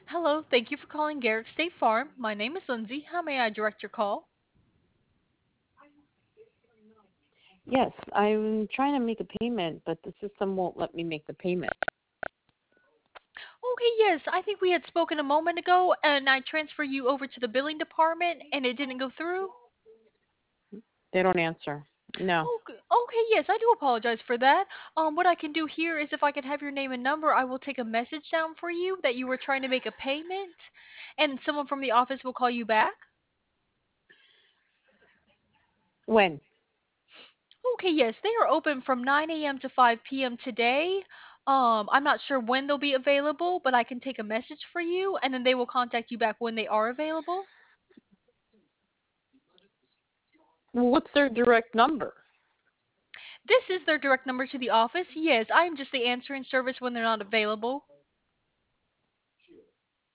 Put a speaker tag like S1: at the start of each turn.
S1: Hello, thank you for calling Garrick State Farm. My name is Lindsay. How may I direct your call?
S2: Yes, I'm trying to make a payment, but the system won't let me make the payment.
S1: Okay, yes, I think we had spoken a moment ago and I transferred you over to the billing department and it didn't go through.
S2: They don't answer. No.
S1: Okay, yes, I do apologize for that. What I can do here is if I can have your name and number, I will take a message down for you that you were trying to make a payment and someone from the office will call you back.
S2: When?
S1: Okay, yes, they are open from 9 a.m. to 5 p.m. today. I'm not sure when they'll be available, but I can take a message for you, and then they will contact you back when they are available.
S2: Well, what's their direct number?
S1: This is their direct number to the office. Yes, I am just the answering service when they're not available.